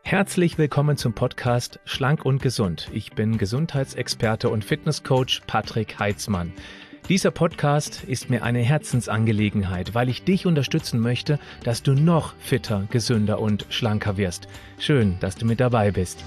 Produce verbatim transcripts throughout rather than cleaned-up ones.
Herzlich willkommen zum Podcast Schlank und Gesund. Ich bin Gesundheitsexperte und Fitnesscoach Patrick Heitzmann. Dieser Podcast ist mir eine Herzensangelegenheit, weil ich dich unterstützen möchte, dass du noch fitter, gesünder und schlanker wirst. Schön, dass du mit dabei bist.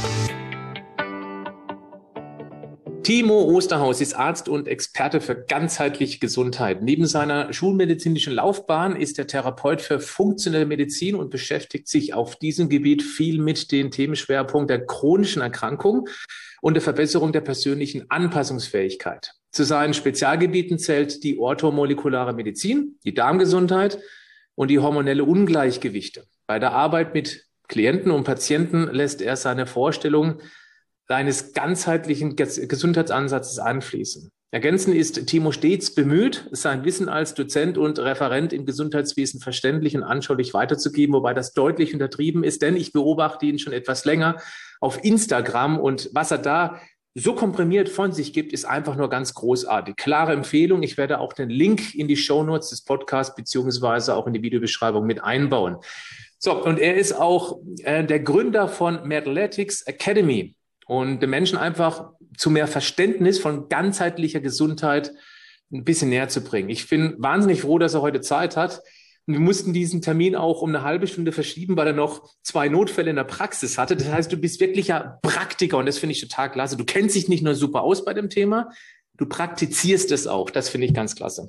Timo Osterhaus ist Arzt und Experte für ganzheitliche Gesundheit. Neben seiner schulmedizinischen Laufbahn ist er Therapeut für funktionelle Medizin und beschäftigt sich auf diesem Gebiet viel mit den Themenschwerpunkten der chronischen Erkrankung und der Verbesserung der persönlichen Anpassungsfähigkeit. Zu seinen Spezialgebieten zählt die orthomolekulare Medizin, die Darmgesundheit und die hormonelle Ungleichgewichte. Bei der Arbeit mit Klienten und Patienten lässt er seine Vorstellungen seines ganzheitlichen Gesundheitsansatzes anfließen. Ergänzend ist Timo stets bemüht, sein Wissen als Dozent und Referent im Gesundheitswesen verständlich und anschaulich weiterzugeben, wobei das deutlich untertrieben ist, denn ich beobachte ihn schon etwas länger auf Instagram und was er da so komprimiert von sich gibt, ist einfach nur ganz großartig. Klare Empfehlung. Ich werde auch den Link in die Shownotes des Podcasts beziehungsweise auch in die Videobeschreibung mit einbauen. So, und er ist auch äh, der Gründer von Mathletics Academy. Und den Menschen einfach zu mehr Verständnis von ganzheitlicher Gesundheit ein bisschen näher zu bringen. Ich bin wahnsinnig froh, dass er heute Zeit hat. Und wir mussten diesen Termin auch um eine halbe Stunde verschieben, weil er noch zwei Notfälle in der Praxis hatte. Das heißt, du bist wirklicher Praktiker und das finde ich total klasse. Du kennst dich nicht nur super aus bei dem Thema, du praktizierst es auch. Das finde ich ganz klasse.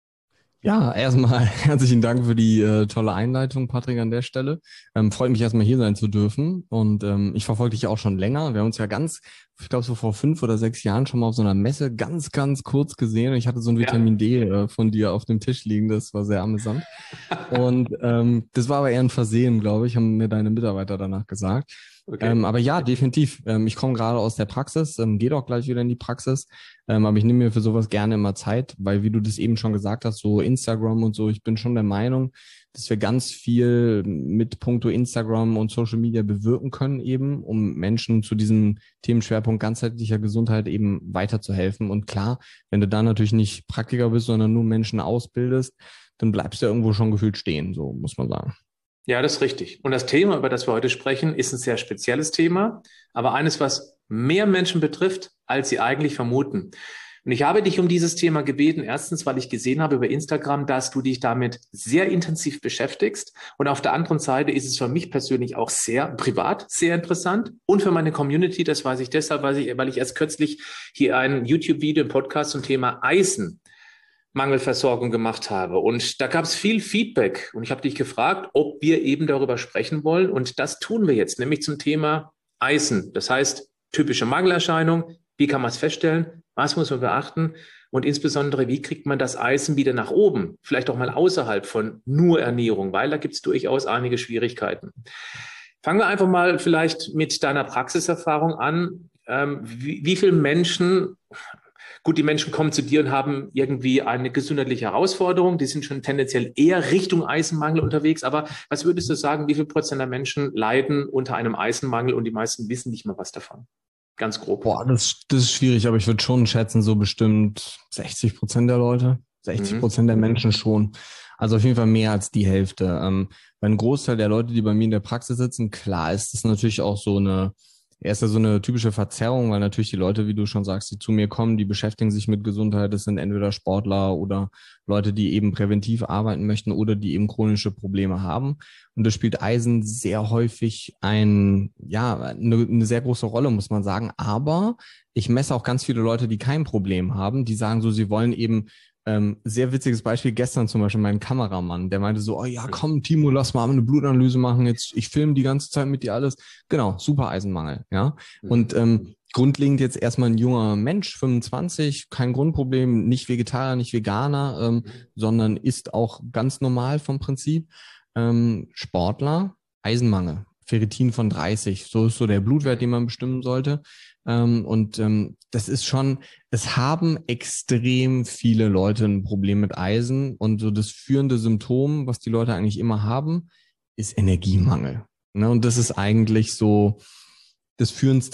Ja, erstmal herzlichen Dank für die äh, tolle Einleitung, Patrick, an der Stelle. Ähm, freut mich erstmal hier sein zu dürfen und ähm, ich verfolge dich ja auch schon länger. Wir haben uns ja ganz, ich glaube so vor fünf oder sechs Jahren schon mal auf so einer Messe ganz, ganz kurz gesehen und ich hatte so ein Vitamin ja. D äh, von dir auf dem Tisch liegen, das war sehr amüsant. Und ähm, das war aber eher ein Versehen, glaube ich, haben mir deine Mitarbeiter danach gesagt. Okay. Ähm, aber ja, definitiv. Ähm, ich komme gerade aus der Praxis, ähm, gehe auch gleich wieder in die Praxis, ähm, aber ich nehme mir für sowas gerne immer Zeit, weil wie du das eben schon gesagt hast, so Instagram und so, ich bin schon der Meinung, dass wir ganz viel mit puncto Instagram und Social Media bewirken können eben, um Menschen zu diesem Themenschwerpunkt ganzheitlicher Gesundheit eben weiterzuhelfen. Und klar, wenn du da natürlich nicht Praktiker bist, sondern nur Menschen ausbildest, dann bleibst du ja irgendwo schon gefühlt stehen, so muss man sagen. Ja, das ist richtig. Und das Thema, über das wir heute sprechen, ist ein sehr spezielles Thema, aber eines, was mehr Menschen betrifft, als sie eigentlich vermuten. Und ich habe dich um dieses Thema gebeten, erstens, weil ich gesehen habe über Instagram, dass du dich damit sehr intensiv beschäftigst. Und auf der anderen Seite ist es für mich persönlich auch sehr privat, sehr interessant. Und für meine Community, das weiß ich deshalb, weil ich, weil ich erst kürzlich hier ein YouTube-Video im Podcast zum Thema Eisen Mangelversorgung gemacht habe. Und da gab es viel Feedback. Und ich habe dich gefragt, ob wir eben darüber sprechen wollen. Und das tun wir jetzt, nämlich zum Thema Eisen. Das heißt, typische Mangelerscheinung. Wie kann man es feststellen? Was muss man beachten? Und insbesondere, wie kriegt man das Eisen wieder nach oben? Vielleicht auch mal außerhalb von nur Ernährung, weil da gibt es durchaus einige Schwierigkeiten. Fangen wir einfach mal vielleicht mit deiner Praxiserfahrung an. Ähm, wie, wie viele Menschen... Gut, die Menschen kommen zu dir und haben irgendwie eine gesundheitliche Herausforderung. Die sind schon tendenziell eher Richtung Eisenmangel unterwegs. Aber was würdest du sagen, wie viel Prozent der Menschen leiden unter einem Eisenmangel und die meisten wissen nicht mal was davon? Ganz grob. Boah, das, das ist schwierig, aber ich würde schon schätzen, so bestimmt sechzig Prozent der Leute, sechzig Prozent mhm. der Menschen schon. Also auf jeden Fall mehr als die Hälfte. Ähm, bei einem Großteil der Leute, die bei mir in der Praxis sitzen, klar ist das natürlich auch so eine Er ist ja so eine typische Verzerrung, weil natürlich die Leute, wie du schon sagst, die zu mir kommen, die beschäftigen sich mit Gesundheit. Das sind entweder Sportler oder Leute, die eben präventiv arbeiten möchten oder die eben chronische Probleme haben. Und das spielt Eisen sehr häufig ein, ja, eine, eine sehr große Rolle, muss man sagen. Aber ich messe auch ganz viele Leute, die kein Problem haben, die sagen so, sie wollen eben Ähm, sehr witziges Beispiel, gestern zum Beispiel mein Kameramann, der meinte so, oh ja, komm Timo, lass mal eine Blutanalyse machen, jetzt ich filme die ganze Zeit mit dir alles. Genau, super Eisenmangel, ja. Und ähm, grundlegend jetzt erstmal ein junger Mensch, fünfundzwanzig, kein Grundproblem, nicht Vegetarier, nicht Veganer, ähm, sondern ist auch ganz normal vom Prinzip. Ähm, Sportler, Eisenmangel, Ferritin von dreißig, so ist so der Blutwert, den man bestimmen sollte. Ähm, und ähm, das ist schon, es haben extrem viele Leute ein Problem mit Eisen und so das führende Symptom, was die Leute eigentlich immer haben, ist Energiemangel. Ne? Und das ist eigentlich so das Führendste.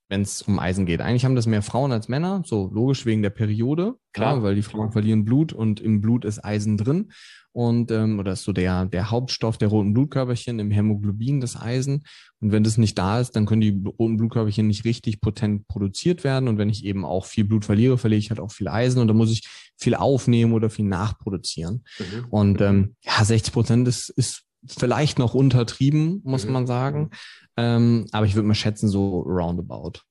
wenn es um Eisen geht. Eigentlich haben das mehr Frauen als Männer, so logisch wegen der Periode, klar, ja, weil die Frauen verlieren Blut und im Blut ist Eisen drin. Und ähm, oder ist so der, der Hauptstoff der roten Blutkörperchen im Hämoglobin, das Eisen. Und wenn das nicht da ist, dann können die roten Blutkörperchen nicht richtig potent produziert werden. Und wenn ich eben auch viel Blut verliere, verliere ich halt auch viel Eisen und dann muss ich viel aufnehmen oder viel nachproduzieren. Mhm. Und ähm, ja, sechzig Prozent ist, ist vielleicht noch untertrieben, muss mhm. man sagen. Ähm, aber ich würde mal schätzen, so roundabout.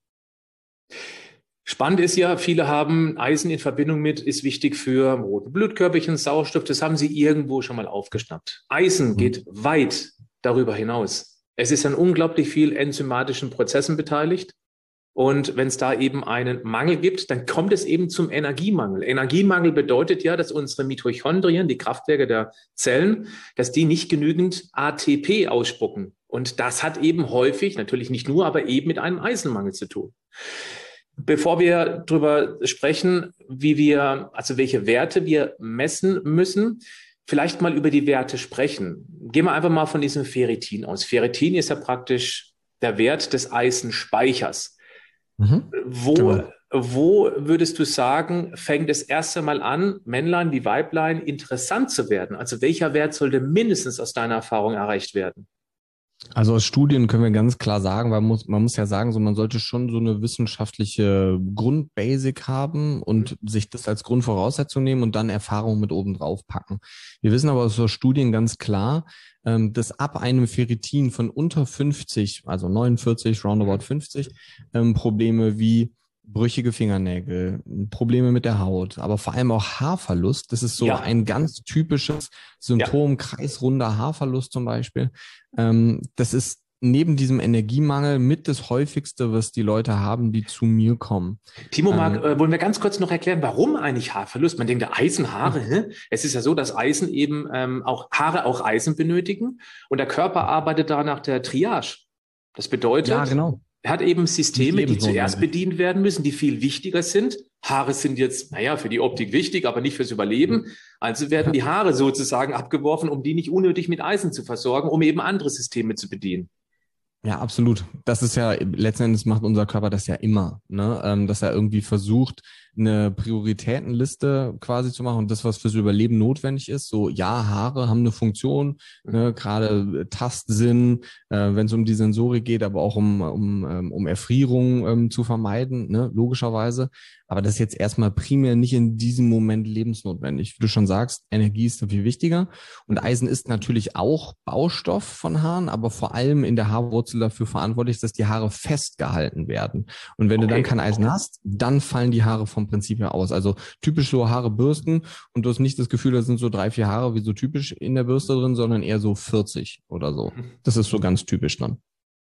Spannend ist ja, viele haben Eisen in Verbindung mit, ist wichtig für rote Blutkörperchen, Sauerstoff, das haben sie irgendwo schon mal aufgeschnappt. Eisen mhm. geht weit darüber hinaus. Es ist an unglaublich viel enzymatischen Prozessen beteiligt. Und wenn es da eben einen Mangel gibt, dann kommt es eben zum Energiemangel. Energiemangel bedeutet ja, dass unsere Mitochondrien, die Kraftwerke der Zellen, dass die nicht genügend A T P ausspucken. Und das hat eben häufig, natürlich nicht nur, aber eben mit einem Eisenmangel zu tun. Bevor wir darüber sprechen, wie wir, also welche Werte wir messen müssen, vielleicht mal über die Werte sprechen. Gehen wir einfach mal von diesem Ferritin aus. Ferritin ist ja praktisch der Wert des Eisenspeichers. Mhm. Wo, genau. wo würdest du sagen, fängt es erst einmal an, Männlein wie Weiblein interessant zu werden? Also welcher Wert sollte mindestens aus deiner Erfahrung erreicht werden? Also aus Studien können wir ganz klar sagen, weil man muss, man muss ja sagen, so man sollte schon so eine wissenschaftliche Grundbasic haben und mhm. sich das als Grundvoraussetzung nehmen und dann Erfahrungen mit oben drauf packen. Wir wissen aber aus Studien ganz klar, dass ab einem Ferritin von unter fünfzig, also neunundvierzig, roundabout fünfzig, Probleme wie brüchige Fingernägel, Probleme mit der Haut, aber vor allem auch Haarverlust. Das ist so ja. ein ganz typisches Symptom, ja. kreisrunder Haarverlust zum Beispiel. Ähm, das ist neben diesem Energiemangel mit das häufigste, was die Leute haben, die zu mir kommen. Timo, Marc, ähm, äh, wollen wir ganz kurz noch erklären, warum eigentlich Haarverlust? Man denkt, Eisen, Haare. Hä? Es ist ja so, dass Eisen eben ähm, auch Haare auch Eisen benötigen und der Körper arbeitet da nach der Triage. Das bedeutet, ja, genau. er hat eben Systeme, die zuerst bedient werden müssen, die viel wichtiger sind. Haare sind jetzt, naja, für die Optik wichtig, aber nicht fürs Überleben. Also werden die Haare sozusagen abgeworfen, um die nicht unnötig mit Eisen zu versorgen, um eben andere Systeme zu bedienen. Ja, absolut. Das ist ja, letzten Endes macht unser Körper das ja immer, ne? Ähm, dass er irgendwie versucht, eine Prioritätenliste quasi zu machen und das, was fürs Überleben notwendig ist. So, ja, Haare haben eine Funktion, ne? Gerade Tastsinn, äh, wenn es um die Sensorik geht, aber auch um, um, um Erfrierung ähm, zu vermeiden, ne? Logischerweise. Aber das ist jetzt erstmal primär nicht in diesem Moment lebensnotwendig. Wie du schon sagst, Energie ist da viel wichtiger. Und Eisen ist natürlich auch Baustoff von Haaren, aber vor allem in der Haarwurzel dafür verantwortlich, dass die Haare festgehalten werden. Und wenn okay. du dann kein Eisen hast, dann fallen die Haare vom Prinzip her aus. Also typisch so Haare bürsten und du hast nicht das Gefühl, da sind so drei, vier Haare wie so typisch in der Bürste drin, sondern eher so vierzig oder so. Das ist so ganz typisch dann.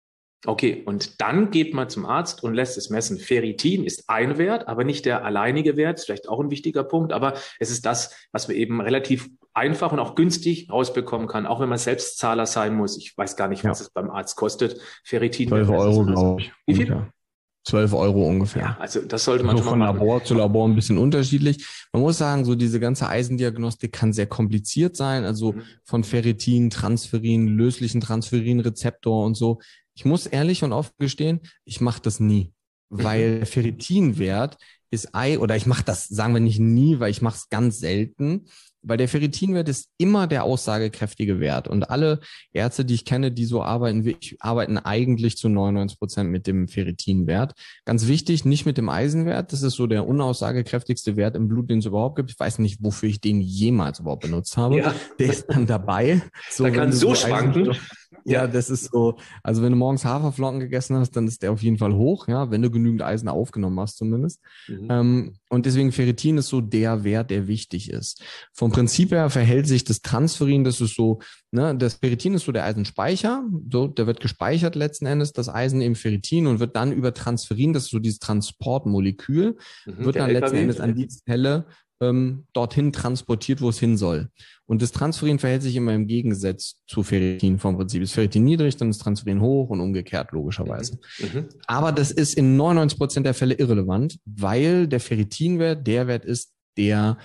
Okay, und dann geht man zum Arzt und lässt es messen. Ferritin ist ein Wert, aber nicht der alleinige Wert, ist vielleicht auch ein wichtiger Punkt, aber es ist das, was man eben relativ einfach und auch günstig rausbekommen kann, auch wenn man Selbstzahler sein muss. Ich weiß gar nicht, was ja. es beim Arzt kostet. Ferritin. zwölf Euro, glaube ich. Wie viel? Ja. zwölf Euro ungefähr. Ja, also das sollte man so schon mal von Labor zu Labor ein bisschen unterschiedlich. Man muss sagen, so diese ganze Eisendiagnostik kann sehr kompliziert sein, also mhm. von Ferritin, Transferin, löslichen Transferinrezeptor und so. Ich muss ehrlich und offen gestehen, ich mache das nie, weil der Ferritinwert ist Ei, oder ich mache das, sagen wir nicht nie, weil ich mache es ganz selten, weil der Ferritinwert ist immer der aussagekräftige Wert und alle Ärzte, die ich kenne, die so arbeiten wie ich, arbeiten eigentlich zu neunundneunzig Prozent mit dem Ferritinwert. Ganz wichtig, nicht mit dem Eisenwert, das ist so der unaussagekräftigste Wert im Blut, den es überhaupt gibt. Ich weiß nicht, wofür ich den jemals überhaupt benutzt habe. Ja. Der ist dann dabei. So, da kann so schwanken. Ja, das ist so, also wenn du morgens Haferflocken gegessen hast, dann ist der auf jeden Fall hoch, ja, wenn du genügend Eisen aufgenommen hast zumindest. Mhm. Ähm, und deswegen Ferritin ist so der Wert, der wichtig ist. Vom Prinzip her verhält sich das Transferin, das ist so, ne, das Ferritin ist so der Eisenspeicher, so, der wird gespeichert letzten Endes, das Eisen im Ferritin und wird dann über Transferin, das ist so dieses Transportmolekül, mhm, wird dann letzten Endes an die Zelle ähm, dorthin transportiert, wo es hin soll. Und das Transferin verhält sich immer im Gegensatz zu Ferritin vom Prinzip. Ist Ferritin niedrig, dann ist Transferin hoch und umgekehrt logischerweise. Mhm. Aber das ist in neunundneunzig Prozent der Fälle irrelevant, weil der Ferritinwert der Wert ist, der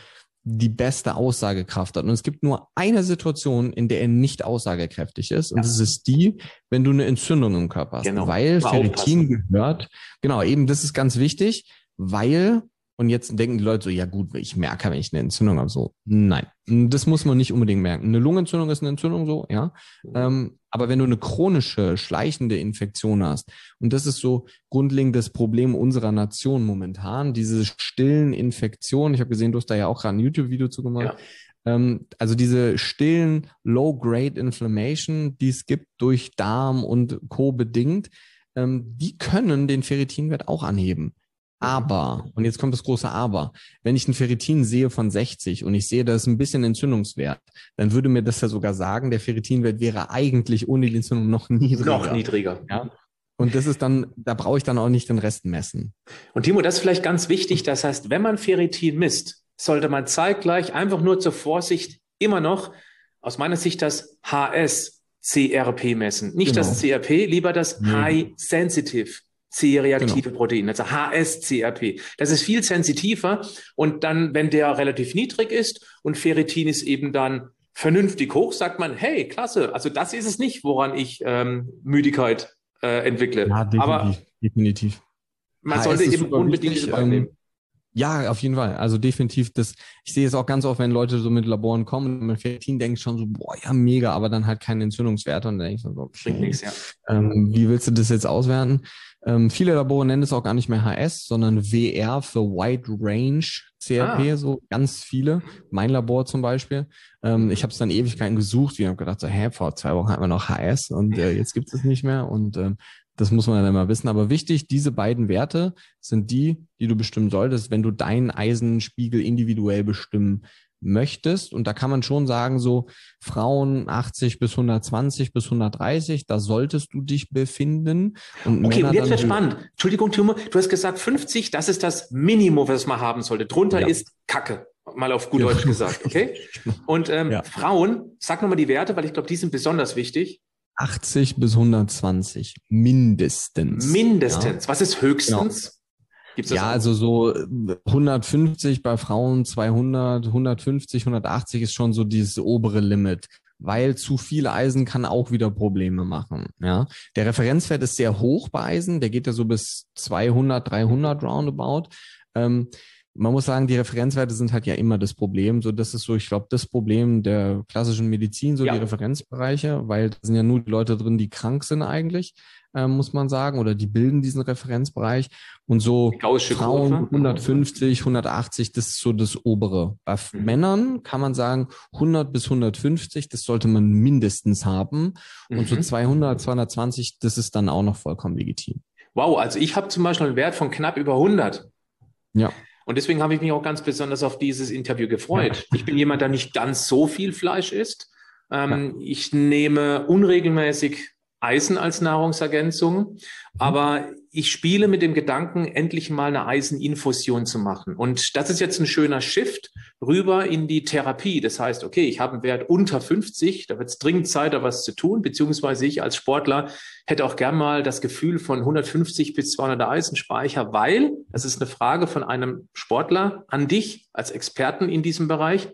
die beste Aussagekraft hat. Und es gibt nur eine Situation, in der er nicht aussagekräftig ist. Und ja. das ist die, wenn du eine Entzündung im Körper hast. Genau. Weil Ferritin gehört, genau, eben das ist ganz wichtig, weil, und jetzt denken die Leute so, ja gut, ich merke, wenn ich eine Entzündung habe, so. Nein, das muss man nicht unbedingt merken. Eine Lungenentzündung ist eine Entzündung, so, ja. Ähm, aber wenn du eine chronische, schleichende Infektion hast, und das ist so grundlegend das Problem unserer Nation momentan, diese stillen Infektionen, ich habe gesehen, du hast da ja auch gerade ein YouTube-Video zu gemacht, ja. ähm, also diese stillen Low-Grade Inflammation, die es gibt durch Darm und Co. bedingt, ähm, die können den Ferritinwert auch anheben. Aber, und jetzt kommt das große Aber, wenn ich einen Ferritin sehe von sechzig und ich sehe, da ist ein bisschen Entzündungswert, dann würde mir das ja sogar sagen, der Ferritinwert wäre eigentlich ohne die Entzündung noch niedriger. Noch niedriger. Ja? Und das ist dann, da brauche ich dann auch nicht den Rest messen. Und Timo, das ist vielleicht ganz wichtig. Das heißt, wenn man Ferritin misst, sollte man zeitgleich einfach nur zur Vorsicht immer noch, aus meiner Sicht, das H S C R P messen. Nicht genau. das C R P, lieber das nee. High Sensitive C-reaktive genau. Protein, also H S C R P. Das ist viel sensitiver und dann, wenn der relativ niedrig ist und Ferritin ist eben dann vernünftig hoch, sagt man, hey, klasse, also das ist es nicht, woran ich ähm, Müdigkeit äh, entwickle. Ja, definitiv. Aber definitiv. Man H S sollte eben unbedingt diese beiden nehmen. Ja, auf jeden Fall. Also definitiv, das, ich sehe es auch ganz oft, wenn Leute so mit Laboren kommen und mit Ferritin denken schon so, boah, ja, mega, aber dann halt keine Entzündungswerte und dann denke ich so, bringt nichts, ja. Ähm, wie willst du das jetzt auswerten? Ähm, viele Labore nennen es auch gar nicht mehr H S, sondern W R für Wide Range C R P, ah. so ganz viele. Mein Labor zum Beispiel. Ähm, ich habe es dann Ewigkeiten gesucht. Ich habe gedacht, so, hä, vor zwei Wochen hatten wir noch H S und äh, jetzt gibt es nicht mehr und ähm, das muss man dann mal wissen. Aber wichtig, diese beiden Werte sind die, die du bestimmen solltest, wenn du deinen Eisenspiegel individuell bestimmen möchtest. Und da kann man schon sagen, so Frauen achtzig bis hundertzwanzig bis hundertdreißig, da solltest du dich befinden. Und okay, Männer und jetzt wird spannend. Entschuldigung, Timo, du hast gesagt fünfzig, das ist das Minimum, was man haben sollte. Drunter ja. ist Kacke, mal auf gut ja. Deutsch gesagt, okay? Und ähm, ja. Frauen, sag nochmal die Werte, weil ich glaube, die sind besonders wichtig. achtzig bis hundertzwanzig, mindestens. Mindestens. Ja. Was ist höchstens? Genau. Gibt's das ja, auch? Also so hundertfünfzig bei Frauen, zweihundert, hundertfünfzig, hundertachtzig ist schon so dieses obere Limit, weil zu viel Eisen kann auch wieder Probleme machen. Ja, der Referenzwert ist sehr hoch bei Eisen, der geht ja so bis zweihundert, dreihundert roundabout. Ähm, Man muss sagen, die Referenzwerte sind halt ja immer das Problem. So, das ist so, ich glaube, das Problem der klassischen Medizin, so ja. die Referenzbereiche, weil da sind ja nur die Leute drin, die krank sind eigentlich, äh, muss man sagen, oder die bilden diesen Referenzbereich. Und so Frauen hundertfünfzig, hundertachtzig, das ist so das obere. Bei mhm. Männern kann man sagen, hundert bis hundertfünfzig, das sollte man mindestens haben. Und mhm. so zweihundert, zweihundertzwanzig, das ist dann auch noch vollkommen legitim. Wow, also ich habe zum Beispiel einen Wert von knapp über hundert. Ja. Und deswegen habe ich mich auch ganz besonders auf dieses Interview gefreut. Ich bin jemand, der nicht ganz so viel Fleisch isst. Ähm, ja. Ich nehme unregelmäßig Eisen als Nahrungsergänzung, aber ich spiele mit dem Gedanken, endlich mal eine Eiseninfusion zu machen. Und das ist jetzt ein schöner Shift rüber in die Therapie. Das heißt, okay, ich habe einen Wert unter fünfzig, da wird es dringend Zeit, da was zu tun, beziehungsweise ich als Sportler hätte auch gern mal das Gefühl von hundertfünfzig bis zweihundert Eisenspeicher, weil, das ist eine Frage von einem Sportler an dich als Experten in diesem Bereich.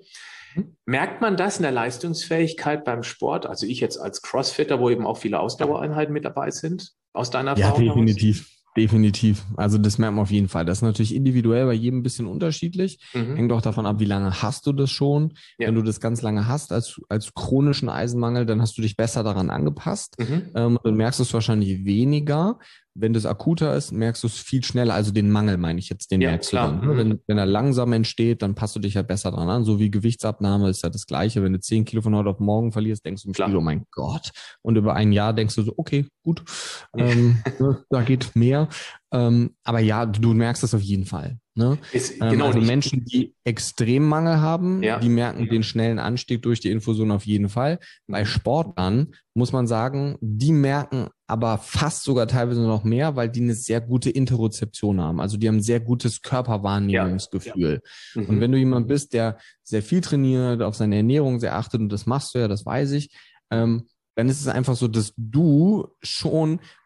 Merkt man das in der Leistungsfähigkeit beim Sport? Also ich jetzt als Crossfitter, wo eben auch viele Ausdauereinheiten mit dabei sind, aus deiner Erfahrung? Ja, definitiv. Aus? Definitiv. Also das merkt man auf jeden Fall. Das ist natürlich individuell bei jedem ein bisschen unterschiedlich. Mhm. Hängt auch davon ab, wie lange hast du das schon. Ja. Wenn du das ganz lange hast als, als chronischen Eisenmangel, dann hast du dich besser daran angepasst. Mhm. Ähm, dann merkst du es wahrscheinlich weniger. Wenn das akuter ist, merkst du es viel schneller. Also den Mangel meine ich jetzt, den ja, merkst klar. du dann. Mhm. Wenn, wenn er langsam entsteht, dann passt du dich ja besser dran an. So wie Gewichtsabnahme ist ja das Gleiche. Wenn du zehn Kilo von heute auf morgen verlierst, denkst du im Spiel, oh mein Gott. Und über ein Jahr denkst du so, okay, gut, ähm, da geht mehr. Ähm, aber ja, du merkst das auf jeden Fall. Ne? Ist, ähm, genau also nicht. Menschen, die Extremmangel haben, ja. die merken ja. den schnellen Anstieg durch die Infusion auf jeden Fall. Bei Sportlern muss man sagen, die merken aber fast sogar teilweise noch mehr, weil die eine sehr gute Interozeption haben. Also die haben ein sehr gutes Körperwahrnehmungsgefühl. Ja. Ja. Mhm. Und wenn du jemand bist, der sehr viel trainiert, auf seine Ernährung sehr achtet, und das machst du ja, das weiß ich, ähm, dann ist es einfach so, dass du schon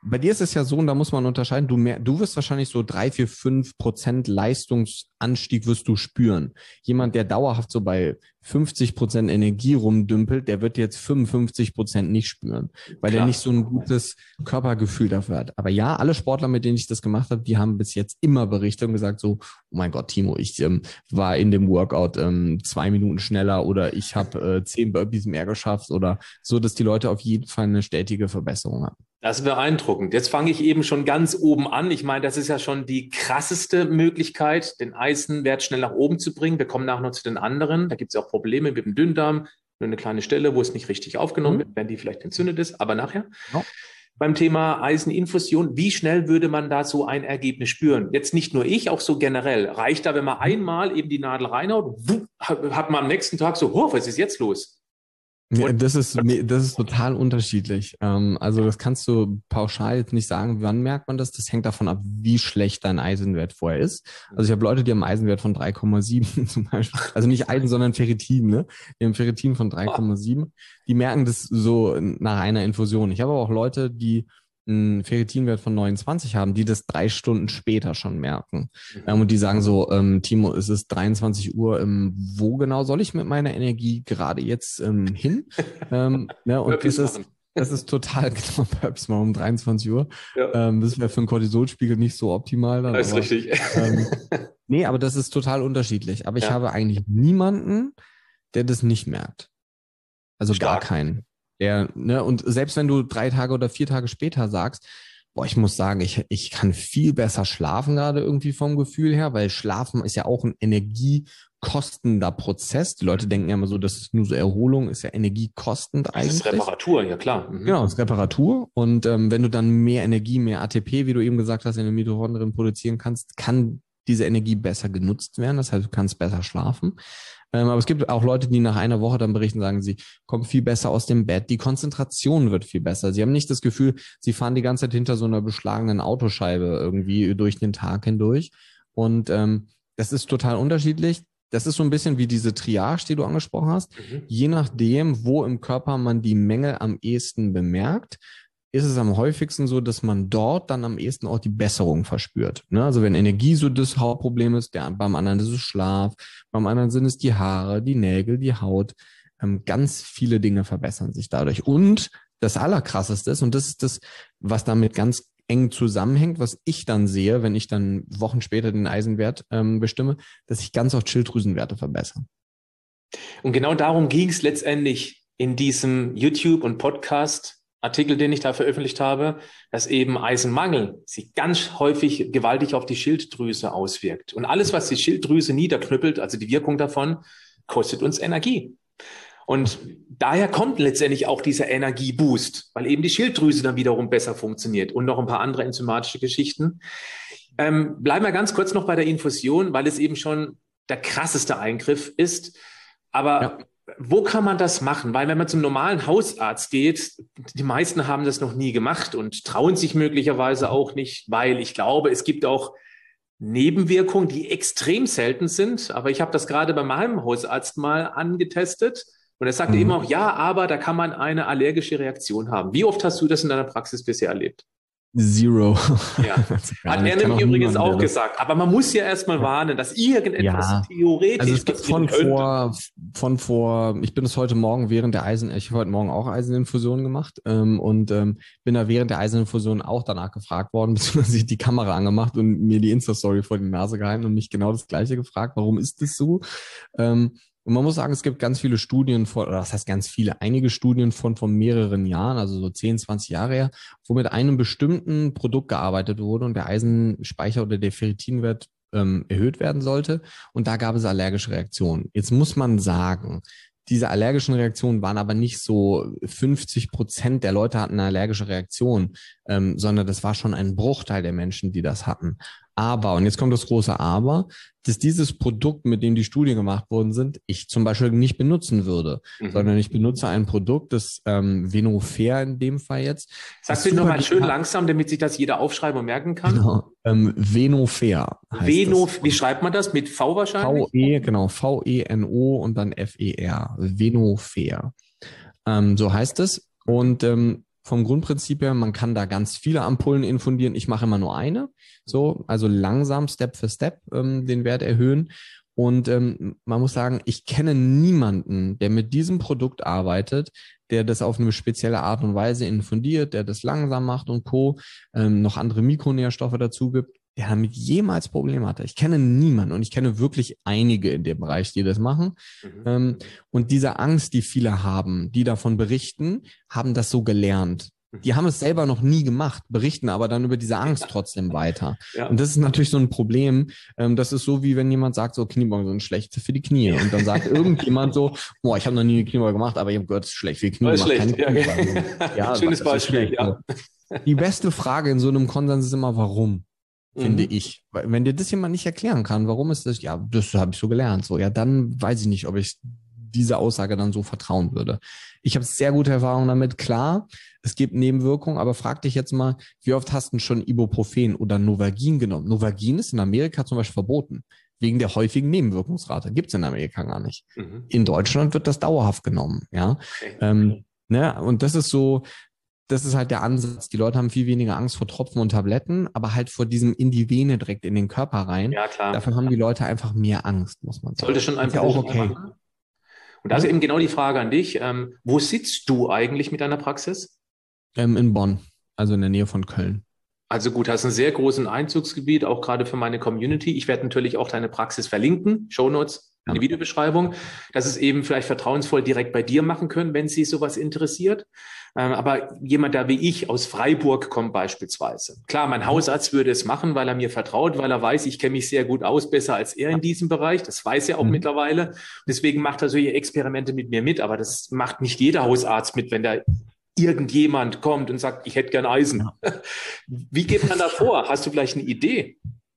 bei dir ist es ja so, und da muss man unterscheiden, du, mehr, du wirst wahrscheinlich so drei, vier, fünf Prozent Leistungsanstieg wirst du spüren. Jemand, der dauerhaft so bei fünfzig Prozent Energie rumdümpelt, der wird jetzt fünfundfünfzig Prozent nicht spüren, weil Klar. er nicht so ein gutes Körpergefühl dafür hat. Aber ja, alle Sportler, mit denen ich das gemacht habe, die haben bis jetzt immer berichtet und gesagt so, oh mein Gott, Timo, ich ähm, war in dem Workout ähm, zwei Minuten schneller oder ich habe äh, zehn Burpees mehr geschafft oder so, dass die Leute auf jeden Fall eine stetige Verbesserung haben. Das ist beeindruckend. Jetzt fange ich eben schon ganz oben an. Ich meine, das ist ja schon die krasseste Möglichkeit, den Eisenwert schnell nach oben zu bringen. Wir kommen nachher noch zu den anderen. Da gibt es auch Probleme mit dem Dünndarm. Nur eine kleine Stelle, wo es nicht richtig aufgenommen wird, wenn die vielleicht entzündet ist. Aber nachher. Ja. Beim Thema Eiseninfusion, wie schnell würde man da so ein Ergebnis spüren? Jetzt nicht nur ich, auch so generell. Reicht da, wenn man einmal eben die Nadel reinhaut, hat man am nächsten Tag so, oh, was ist jetzt los? Ja, das ist, das ist total unterschiedlich. Also das kannst du pauschal jetzt nicht sagen, wann merkt man das? Das hängt davon ab, wie schlecht dein Eisenwert vorher ist. Also ich habe Leute, die haben einen Eisenwert von drei Komma sieben zum Beispiel. Also nicht Eisen, sondern Ferritin, ne? Die haben Ferritin von drei Komma sieben. Die merken das so nach einer Infusion. Ich habe aber auch Leute, die einen Ferritinwert von neunundzwanzig haben, die das drei Stunden später schon merken. Mhm. Ähm, und die sagen so, ähm, Timo, es ist dreiundzwanzig Uhr, ähm, wo genau soll ich mit meiner Energie gerade jetzt ähm, hin? ähm, ne, und das ist, das ist total, genau, Burpees mal um dreiundzwanzig Uhr. Ja. Ähm, das wäre für einen Cortisolspiegel nicht so optimal. Dann, das ist aber, richtig. Ähm, nee, aber das ist total unterschiedlich. Aber ich ja. habe eigentlich niemanden, der das nicht merkt. Also Stark. gar keinen. Der, ne, und selbst wenn du drei Tage oder vier Tage später sagst, boah, ich muss sagen, ich, ich kann viel besser schlafen gerade irgendwie vom Gefühl her, weil Schlafen ist ja auch ein energiekostender Prozess. Die Leute denken ja immer so, das ist nur so Erholung, ist ja energiekostend eigentlich. Das ist Reparatur, ja klar. Mhm. Genau, das ist Reparatur. Und ähm, wenn du dann mehr Energie, mehr A T P, wie du eben gesagt hast, in den Mitochondrien produzieren kannst, kann diese Energie besser genutzt werden. Das heißt, du kannst besser schlafen. Ähm, aber es gibt auch Leute, die nach einer Woche dann berichten, sagen, sie kommen viel besser aus dem Bett. Die Konzentration wird viel besser. Sie haben nicht das Gefühl, sie fahren die ganze Zeit hinter so einer beschlagenen Autoscheibe irgendwie durch den Tag hindurch. Und ähm, das ist total unterschiedlich. Das ist so ein bisschen wie diese Triage, die du angesprochen hast. Mhm. Je nachdem, wo im Körper man die Mängel am ehesten bemerkt, ist es am häufigsten so, dass man dort dann am ehesten auch die Besserung verspürt. Ne? Also wenn Energie so das Hauptproblem ist, der, beim anderen ist es Schlaf, beim anderen sind es die Haare, die Nägel, die Haut. Ähm, ganz viele Dinge verbessern sich dadurch. Und das Allerkrasseste ist, und das ist das, was damit ganz eng zusammenhängt, was ich dann sehe, wenn ich dann Wochen später den Eisenwert ähm, bestimme, dass sich ganz oft Schilddrüsenwerte verbessern. Und genau darum ging es letztendlich in diesem YouTube- und Podcast Artikel, den ich da veröffentlicht habe, dass eben Eisenmangel sich ganz häufig gewaltig auf die Schilddrüse auswirkt. Und alles, was die Schilddrüse niederknüppelt, also die Wirkung davon, kostet uns Energie. Und daher kommt letztendlich auch dieser Energieboost, weil eben die Schilddrüse dann wiederum besser funktioniert und noch ein paar andere enzymatische Geschichten. Ähm, bleiben wir ganz kurz noch bei der Infusion, weil es eben schon der krasseste Eingriff ist. Aber ja. Wo kann man das machen? Weil wenn man zum normalen Hausarzt geht, die meisten haben das noch nie gemacht und trauen sich möglicherweise auch nicht, weil ich glaube, es gibt auch Nebenwirkungen, die extrem selten sind. Aber ich habe das gerade bei meinem Hausarzt mal angetestet und er sagte mhm. eben auch, ja, aber da kann man eine allergische Reaktion haben. Wie oft hast du das in deiner Praxis bisher erlebt? Zero. Ja. Hat er nämlich übrigens auch gesagt. Aber man muss ja erstmal warnen, dass irgendetwas ja. theoretisch also es gibt von vor, von vor, ich bin es heute Morgen während der Eisen, ich habe heute Morgen auch Eiseninfusion gemacht ähm, und ähm, bin da während der Eiseninfusion auch danach gefragt worden, beziehungsweise ich die Kamera angemacht und mir die Insta-Story vor die Nase gehalten und mich genau das Gleiche gefragt, warum ist das so? Ähm, Und man muss sagen, es gibt ganz viele Studien von, oder das heißt ganz viele, einige Studien von, von mehreren Jahren, also so zehn, zwanzig Jahre her, wo mit einem bestimmten Produkt gearbeitet wurde und der Eisenspeicher oder der Ferritinwert ähm, erhöht werden sollte. Und da gab es allergische Reaktionen. Jetzt muss man sagen, diese allergischen Reaktionen waren aber nicht so fünfzig Prozent der Leute hatten eine allergische Reaktion, ähm, sondern das war schon ein Bruchteil der Menschen, die das hatten. Aber, und jetzt kommt das große Aber, dass dieses Produkt, mit dem die Studien gemacht worden sind, ich zum Beispiel nicht benutzen würde, mhm. sondern ich benutze ein Produkt, das ähm, Venofer in dem Fall jetzt. Sagst du nochmal schön langsam, damit sich das jeder aufschreiben und merken kann? Genau, ähm, Venofer heißt Veno, das. Wie schreibt man das? Mit V wahrscheinlich? V-E, genau, V E N O und dann F E R, Venofer. Ähm, so heißt es. Und ähm, vom Grundprinzip her, man kann da ganz viele Ampullen infundieren. Ich mache immer nur eine, so, also langsam, Step für Step, ähm, den Wert erhöhen. Und ähm, man muss sagen, ich kenne niemanden, der mit diesem Produkt arbeitet, der das auf eine spezielle Art und Weise infundiert, der das langsam macht und Co., ähm, noch andere Mikronährstoffe dazu gibt, der damit jemals Probleme hatte. Ich kenne niemanden und ich kenne wirklich einige in dem Bereich, die das machen. Mhm. Ähm, und diese Angst, die viele haben, die davon berichten, haben das so gelernt. Die haben es selber noch nie gemacht, berichten aber dann über diese Angst trotzdem weiter. Ja. Und das ist natürlich so ein Problem. Ähm, das ist so, wie wenn jemand sagt, so Kniebeugen sind schlecht für die Knie. Und dann sagt irgendjemand so, boah, ich habe noch nie eine Kniebeuge gemacht, aber ich habe gehört, es ist schlecht für die Knie. Schlecht. Keine Kniebeuge. Ja, ja, schönes Beispiel. Ja. Die beste Frage in so einem Konsens ist immer, warum? Finde mhm. ich. Weil wenn dir das jemand nicht erklären kann, warum ist das, ja, das habe ich so gelernt. So, ja, dann weiß ich nicht, ob ich diese Aussage dann so vertrauen würde. Ich habe sehr gute Erfahrungen damit. Klar, es gibt Nebenwirkungen, aber frag dich jetzt mal, wie oft hast du schon Ibuprofen oder Novagin genommen? Novagin ist in Amerika zum Beispiel verboten, wegen der häufigen Nebenwirkungsrate. Gibt's in Amerika gar nicht. Mhm. In Deutschland wird das dauerhaft genommen, ja. Okay. Ähm, ne? Und das ist so, das ist halt der Ansatz. Die Leute haben viel weniger Angst vor Tropfen und Tabletten, aber halt vor diesem in die Vene direkt in den Körper rein. Ja, klar. Dafür haben die Leute einfach mehr Angst, muss man sagen. Sollte schon einfach ja auch okay. Machen. Und da ist eben genau die Frage an dich. Ähm, wo sitzt du eigentlich mit deiner Praxis? Ähm, in Bonn, also in der Nähe von Köln. Also gut, hast einen sehr großen Einzugsgebiet, auch gerade für meine Community. Ich werde natürlich auch deine Praxis verlinken, Shownotes, eine ja. Videobeschreibung, dass es eben vielleicht vertrauensvoll direkt bei dir machen können, wenn Sie sowas interessiert. Ähm, aber jemand, der wie ich aus Freiburg kommt beispielsweise. Klar, mein Hausarzt würde es machen, weil er mir vertraut, weil er weiß, ich kenne mich sehr gut aus, besser als er in diesem Bereich. Das weiß er auch mhm. mittlerweile. Deswegen macht er solche Experimente mit mir mit. Aber das macht nicht jeder Hausarzt mit, wenn da irgendjemand kommt und sagt, ich hätte gern Eisen. Ja. Wie geht man da vor? Hast du vielleicht eine Idee?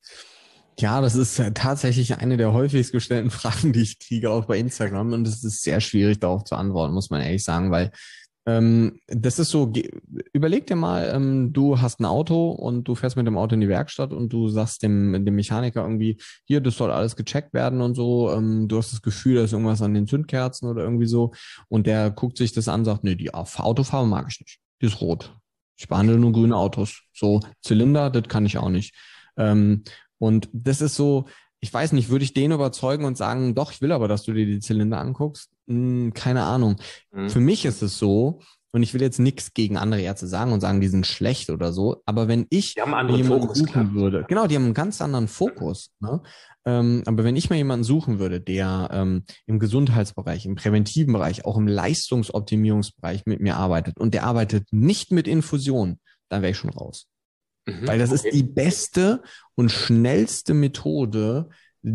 Ja, das ist tatsächlich eine der häufigst gestellten Fragen, die ich kriege, auch bei Instagram. Und es ist sehr schwierig, darauf zu antworten, muss man ehrlich sagen, weil ähm, das ist so, überleg dir mal, ähm, du hast ein Auto und du fährst mit dem Auto in die Werkstatt und du sagst dem, dem Mechaniker irgendwie, hier, das soll alles gecheckt werden und so. Ähm, du hast das Gefühl, da ist irgendwas an den Zündkerzen oder irgendwie so. Und der guckt sich das an und sagt, nee, die Autofarbe mag ich nicht. Die ist rot. Ich behandle nur grüne Autos. So, Zylinder, das kann ich auch nicht. Ähm, Und das ist so, ich weiß nicht, würde ich den überzeugen und sagen, doch, ich will aber, dass du dir die Zylinder anguckst? Hm, keine Ahnung. Mhm. Für mich ist es so, und ich will jetzt nichts gegen andere Ärzte sagen und sagen, die sind schlecht oder so, aber wenn ich jemanden Fokus, suchen klar. würde, genau, die haben einen ganz anderen Fokus, ne? Ähm, aber wenn ich mal jemanden suchen würde, der ähm, im Gesundheitsbereich, im präventiven Bereich, auch im Leistungsoptimierungsbereich mit mir arbeitet und der arbeitet nicht mit Infusion, dann wäre ich schon raus. Mhm, Weil das okay. ist die beste und schnellste Methode,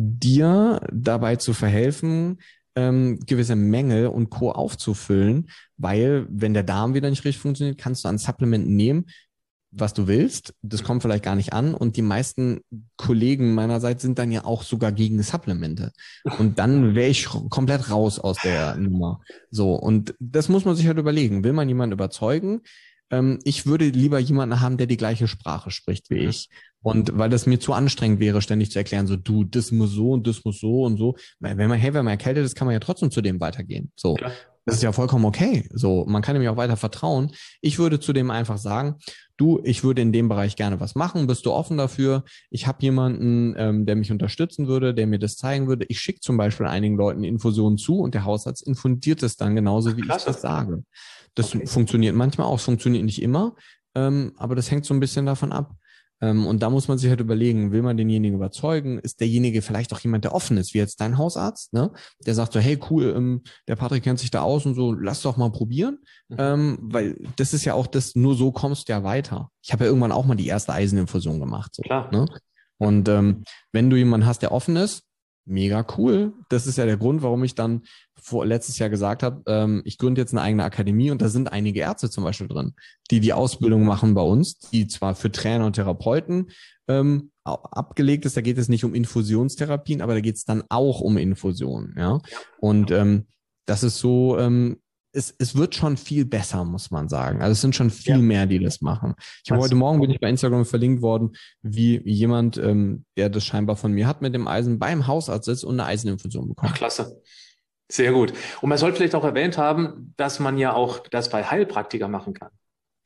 dir dabei zu verhelfen, ähm, gewisse Mängel und Co. aufzufüllen, weil wenn der Darm wieder nicht richtig funktioniert, kannst du ein Supplement nehmen, was du willst. Das kommt vielleicht gar nicht an und die meisten Kollegen meinerseits sind dann ja auch sogar gegen Supplemente. Und dann wäre ich komplett raus aus der Nummer. So, und das muss man sich halt überlegen. Will man jemanden überzeugen? Ich würde lieber jemanden haben, der die gleiche Sprache spricht wie ich. Und weil das mir zu anstrengend wäre, ständig zu erklären, so du, das muss so und das muss so und so. Wenn man, hey, wenn man erkältet ist, kann man ja trotzdem zu dem weitergehen. So, ja. Das ist ja vollkommen okay. So, man kann ihm ja auch weiter vertrauen. Ich würde zu dem einfach sagen, du, ich würde in dem Bereich gerne was machen. Bist du offen dafür? Ich habe jemanden, ähm, der mich unterstützen würde, der mir das zeigen würde. Ich schicke zum Beispiel einigen Leuten Infusionen zu und der Hausarzt infundiert es dann genauso, wie Klasse. ich das sage. Das okay. funktioniert manchmal auch, funktioniert nicht immer, ähm, aber das hängt so ein bisschen davon ab. Ähm, und da muss man sich halt überlegen, will man denjenigen überzeugen? Ist derjenige vielleicht auch jemand, der offen ist, wie jetzt dein Hausarzt, ne? Der sagt so, hey, cool, ähm, der Patrick kennt sich da aus und so, lass doch mal probieren. Mhm. Ähm, weil das ist ja auch das, nur so kommst du ja weiter. Ich habe ja irgendwann auch mal die erste Eiseninfusion gemacht. So, Klar. Ne? Und ähm, wenn du jemanden hast, der offen ist, mega cool. Das ist ja der Grund, warum ich dann vor letztes Jahr gesagt habe, ähm, ich gründe jetzt eine eigene Akademie und da sind einige Ärzte zum Beispiel drin, die die Ausbildung machen bei uns, die zwar für Trainer und Therapeuten ähm, abgelegt ist, da geht es nicht um Infusionstherapien, aber da geht es dann auch um Infusionen. Ja? Und ähm, das ist so, ähm, es, es wird schon viel besser, muss man sagen. Also es sind schon viel ja. mehr, die das machen. Ich habe heute Morgen bin ich bei Instagram verlinkt worden, wie jemand, ähm, der das scheinbar von mir hat, mit dem Eisen beim Hausarzt sitzt und eine Eiseninfusion bekommt. Ach, klasse. Sehr gut. Und man sollte vielleicht auch erwähnt haben, dass man ja auch das bei Heilpraktiker machen kann.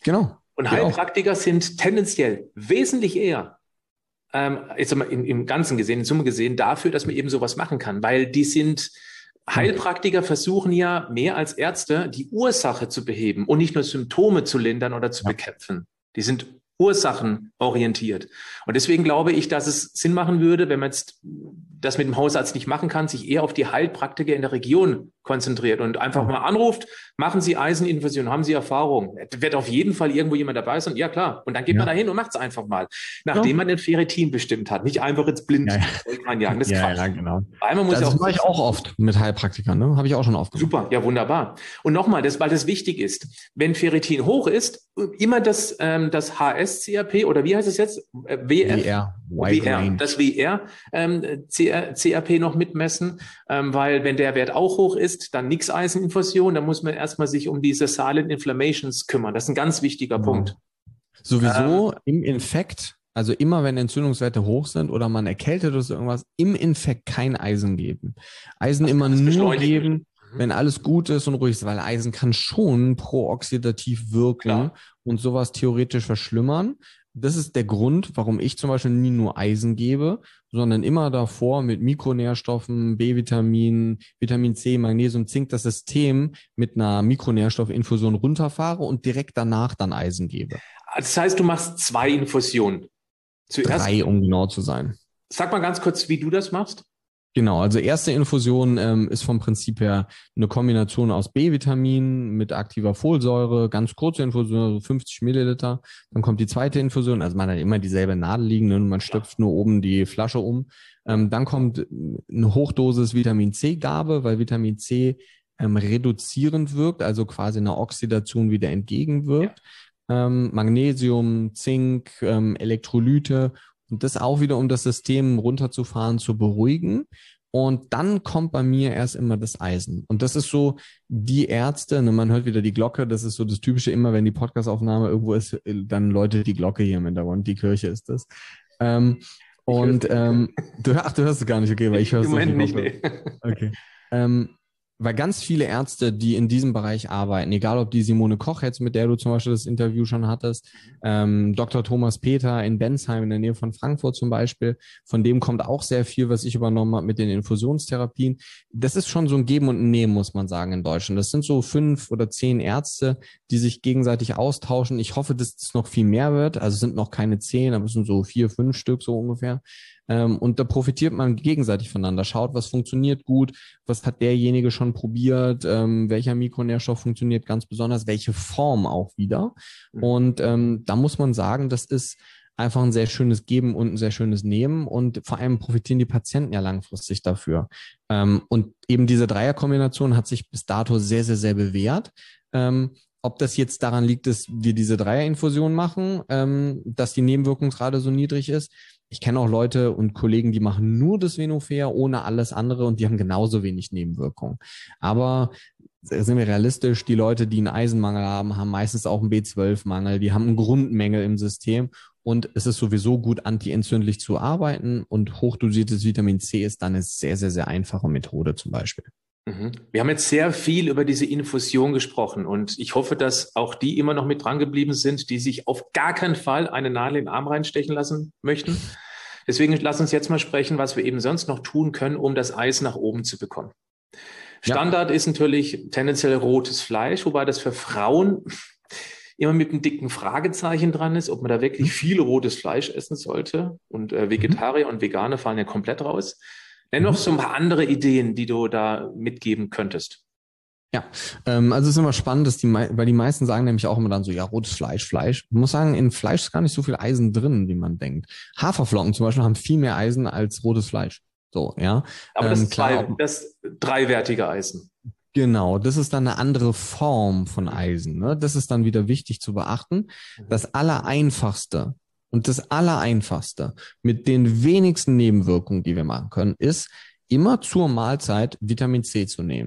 Genau. Und Heilpraktiker sind tendenziell wesentlich eher, ähm, jetzt mal im, im Ganzen gesehen, in Summe gesehen, dafür, dass man eben sowas machen kann, weil die sind, Heilpraktiker versuchen ja mehr als Ärzte die Ursache zu beheben und nicht nur Symptome zu lindern oder zu ja. bekämpfen. Die sind ursachenorientiert. Und deswegen glaube ich, dass es Sinn machen würde, wenn man jetzt das mit dem Hausarzt nicht machen kann, sich eher auf die Heilpraktiker in der Region konzentriert und einfach mal anruft, machen Sie Eiseninfusion, haben Sie Erfahrung? Wird auf jeden Fall irgendwo jemand dabei sein? Ja, klar. Und dann geht ja. man da hin und macht es einfach mal. Nachdem ja. man den Ferritin bestimmt hat. Nicht einfach jetzt blind ja, ja. reinjagen. Das ist ja, Quatsch. Ja, genau. Einmal muss das auch mache ich auch oft mit Heilpraktikern. Ne? Habe ich auch schon oft gemacht. Super, ja wunderbar. Und nochmal, das, weil das wichtig ist, wenn Ferritin hoch ist, immer das, ähm, das H S C R P oder wie heißt es jetzt? Äh, W R. W R. W R, das W R ähm, C R P noch mitmessen, ähm, weil wenn der Wert auch hoch ist, dann nix Eiseninfusion, dann muss man erstmal sich um diese Silent Inflammations kümmern. Das ist ein ganz wichtiger genau. Punkt. Sowieso ähm, im Infekt, also immer wenn Entzündungswerte hoch sind oder man erkältet oder irgendwas, im Infekt kein Eisen geben. Eisen immer nur geben, wenn alles gut ist und ruhig ist, weil Eisen kann schon prooxidativ wirken Klar. und sowas theoretisch verschlimmern. Das ist der Grund, warum ich zum Beispiel nie nur Eisen gebe, sondern immer davor mit Mikronährstoffen, B-Vitaminen, Vitamin C, Magnesium, Zink das System mit einer Mikronährstoffinfusion runterfahre und direkt danach dann Eisen gebe. Das heißt, du machst zwei Infusionen. Zuerst, Drei, um genau zu sein. Sag mal ganz kurz, wie du das machst. Genau, also erste Infusion ähm, ist vom Prinzip her eine Kombination aus B-Vitamin mit aktiver Folsäure, ganz kurze Infusion, also fünfzig Milliliter. Dann kommt die zweite Infusion, also man hat immer dieselbe Nadel liegen, ne? Man stöpft nur oben die Flasche um. Ähm, dann kommt eine Hochdosis Vitamin C-Gabe, weil Vitamin C ähm, reduzierend wirkt, also quasi einer Oxidation wieder entgegenwirkt. Ja. Ähm, Magnesium, Zink, ähm, Elektrolyte. Und das auch wieder, um das System runterzufahren, zu beruhigen. Und dann kommt bei mir erst immer das Eisen. Und das ist so die Ärzte, ne, man hört wieder die Glocke, das ist so das Typische, immer wenn die Podcastaufnahme irgendwo ist, dann läutet die Glocke hier im Hintergrund, die Kirche ist das. Ähm, und ähm, du, ach, du hörst es gar nicht, okay, weil ich höre es Moment nicht. Nee. Okay. Ähm, weil ganz viele Ärzte, die in diesem Bereich arbeiten, egal ob die Simone Koch jetzt, mit der du zum Beispiel das Interview schon hattest, ähm, Doktor Thomas Peter in Bensheim in der Nähe von Frankfurt zum Beispiel, von dem kommt auch sehr viel, was ich übernommen habe mit den Infusionstherapien. Das ist schon so ein Geben und ein Nehmen, muss man sagen, in Deutschland. Das sind so fünf oder zehn Ärzte, die sich gegenseitig austauschen. Ich hoffe, dass es noch viel mehr wird. Also es sind noch keine zehn, aber es sind so vier, fünf Stück so ungefähr. Ähm, und da profitiert man gegenseitig voneinander. Schaut, was funktioniert gut, was hat derjenige schon probiert, ähm, welcher Mikronährstoff funktioniert ganz besonders, welche Form auch wieder. Und ähm, da muss man sagen, das ist einfach ein sehr schönes Geben und ein sehr schönes Nehmen und vor allem profitieren die Patienten ja langfristig dafür. Ähm, und eben diese Dreierkombination hat sich bis dato sehr, sehr, sehr bewährt. Ähm, Ob das jetzt daran liegt, dass wir diese Dreierinfusion machen, ähm, dass die Nebenwirkungsrate so niedrig ist. Ich kenne auch Leute und Kollegen, die machen nur das Venofer ohne alles andere und die haben genauso wenig Nebenwirkungen. Aber sind wir realistisch, die Leute, die einen Eisenmangel haben, haben meistens auch einen B zwölf Mangel, die haben einen Grundmängel im System und es ist sowieso gut, antientzündlich zu arbeiten und hochdosiertes Vitamin C ist dann eine sehr, sehr, sehr einfache Methode zum Beispiel. Wir haben jetzt sehr viel über diese Infusion gesprochen und ich hoffe, dass auch die immer noch mit dran geblieben sind, die sich auf gar keinen Fall eine Nadel in den Arm reinstechen lassen möchten. Deswegen lass uns jetzt mal sprechen, was wir eben sonst noch tun können, um das Eis nach oben zu bekommen. Standard ja. ist natürlich tendenziell rotes Fleisch, wobei das für Frauen immer mit einem dicken Fragezeichen dran ist, ob man da wirklich viel rotes Fleisch essen sollte. Und äh, Vegetarier mhm. und Veganer fallen ja komplett raus. Nenn noch so ein paar andere Ideen, die du da mitgeben könntest. Ja, ähm, also es ist immer spannend, dass die, weil die meisten sagen nämlich auch immer dann so, ja, rotes Fleisch, Fleisch. Ich muss sagen, in Fleisch ist gar nicht so viel Eisen drin, wie man denkt. Haferflocken zum Beispiel haben viel mehr Eisen als rotes Fleisch. So, ja. Aber das ähm, ist klar, zwei, das dreiwertige Eisen. Genau, das ist dann eine andere Form von Eisen. Ne? Das ist dann wieder wichtig zu beachten. Das Allereinfachste und das Allereinfachste mit den wenigsten Nebenwirkungen, die wir machen können, ist immer zur Mahlzeit Vitamin C zu nehmen. Ja.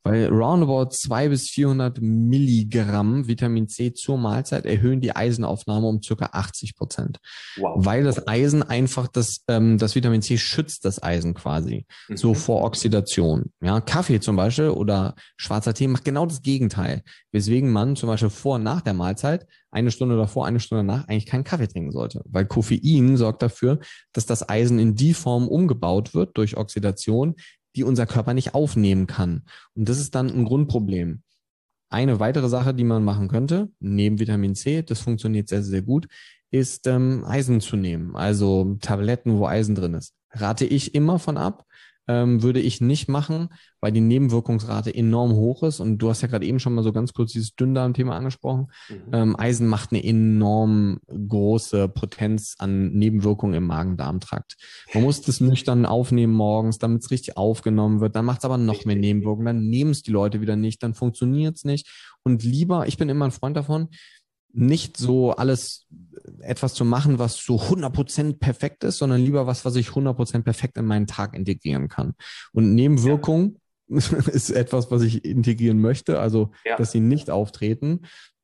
Weil roundabout zweihundert bis vierhundert Milligramm Vitamin C zur Mahlzeit erhöhen die Eisenaufnahme um circa achtzig Prozent. Wow. Weil das Eisen einfach das, ähm, das Vitamin C schützt das Eisen quasi. Mhm. So vor Oxidation. Ja, Kaffee zum Beispiel oder schwarzer Tee macht genau das Gegenteil. Weswegen man zum Beispiel vor und nach der Mahlzeit, eine Stunde davor, eine Stunde danach, eigentlich keinen Kaffee trinken sollte. Weil Koffein sorgt dafür, dass das Eisen in die Form umgebaut wird durch Oxidation, die unser Körper nicht aufnehmen kann. Und das ist dann ein Grundproblem. Eine weitere Sache, die man machen könnte, neben Vitamin C, das funktioniert sehr, sehr gut, ist ähm, Eisen zu nehmen. Also Tabletten, wo Eisen drin ist. Rate ich immer von ab. Ähm, würde ich nicht machen, weil die Nebenwirkungsrate enorm hoch ist. Und du hast ja gerade eben schon mal so ganz kurz dieses Dünndarm-Thema angesprochen. Mhm. Ähm, Eisen macht eine enorm große Potenz an Nebenwirkungen im Magen-Darm-Trakt. Man muss das nüchtern aufnehmen morgens, damit es richtig aufgenommen wird. Dann macht es aber noch mehr Nebenwirkungen. Dann nehmen es die Leute wieder nicht, dann funktioniert es nicht. Und lieber, ich bin immer ein Freund davon, nicht so alles etwas zu machen, was so hundert Prozent perfekt ist, sondern lieber was, was ich hundert Prozent perfekt in meinen Tag integrieren kann. Und Nebenwirkung ja. ist etwas, was ich integrieren möchte, also ja. dass sie nicht auftreten.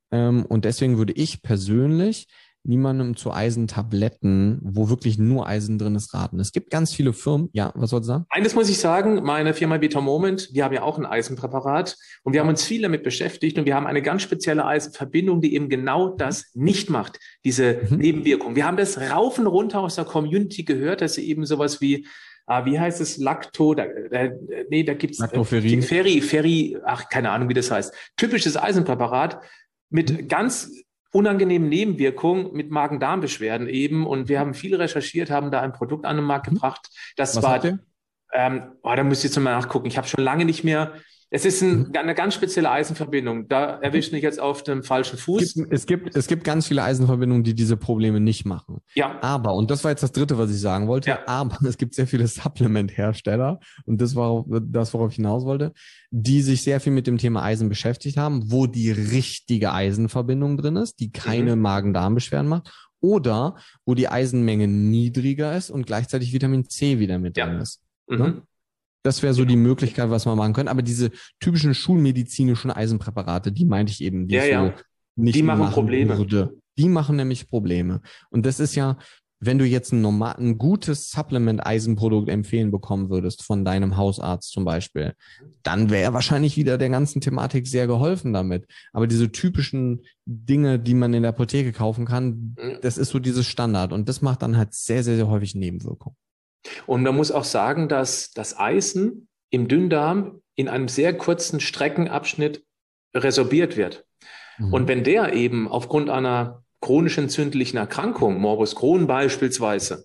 Und deswegen würde ich persönlich niemandem zu Eisentabletten, wo wirklich nur Eisen drin ist, raten. Es gibt ganz viele Firmen. Ja, was sollst du sagen? Eines muss ich sagen, meine Firma Beta Moment, wir haben ja auch ein Eisenpräparat und wir haben uns viel damit beschäftigt und wir haben eine ganz spezielle Eisenverbindung, die eben genau das nicht macht, diese mhm. Nebenwirkung. Wir haben das rauf und runter aus der Community gehört, dass sie eben sowas wie Ah, wie heißt es? Lacto, da, äh, nee, da gibt's Lactoferrin. Äh, Ferri, Ferri, ach, keine Ahnung, wie das heißt. Typisches Eisenpräparat mit mhm. ganz unangenehmen Nebenwirkungen mit Magen-Darm-Beschwerden eben. Und wir haben viel recherchiert, haben da ein Produkt an den Markt gebracht. Das Was war, ähm, oh, da müsst ihr jetzt mal nachgucken. Ich habe schon lange nicht mehr. Es ist ein, eine ganz spezielle Eisenverbindung. Da erwischt mich jetzt auf dem falschen Fuß. Es gibt, es gibt, es gibt ganz viele Eisenverbindungen, die diese Probleme nicht machen. Ja. Aber, und das war jetzt das Dritte, was ich sagen wollte, ja. aber es gibt sehr viele Supplement-Hersteller, und das war das, worauf ich hinaus wollte, die sich sehr viel mit dem Thema Eisen beschäftigt haben, wo die richtige Eisenverbindung drin ist, die keine mhm. Magen-Darm-Beschwerden macht, oder wo die Eisenmenge niedriger ist und gleichzeitig Vitamin C wieder mit ja. drin ist. Mhm. Ne? Das wäre so die Möglichkeit, was man machen könnte. Aber diese typischen schulmedizinischen Eisenpräparate, die meinte ich eben, die ja, ich ja. so nicht die machen machen Probleme. würde. Die machen nämlich Probleme. Und das ist ja, wenn du jetzt ein, normal, ein gutes Supplement-Eisenprodukt empfehlen bekommen würdest von deinem Hausarzt zum Beispiel, dann wäre wahrscheinlich wieder der ganzen Thematik sehr geholfen damit. Aber diese typischen Dinge, die man in der Apotheke kaufen kann, das ist so dieses Standard. Und das macht dann halt sehr, sehr, sehr häufig Nebenwirkungen. Und man muss auch sagen, dass das Eisen im Dünndarm in einem sehr kurzen Streckenabschnitt resorbiert wird. Mhm. Und wenn der eben aufgrund einer chronisch entzündlichen Erkrankung, Morbus Crohn beispielsweise,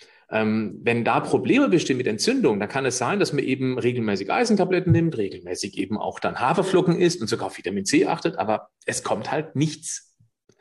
ähm, wenn da Probleme bestehen mit Entzündung, dann kann es sein, dass man eben regelmäßig Eisentabletten nimmt, regelmäßig eben auch dann Haferflocken isst und sogar auf Vitamin C achtet, aber es kommt halt nichts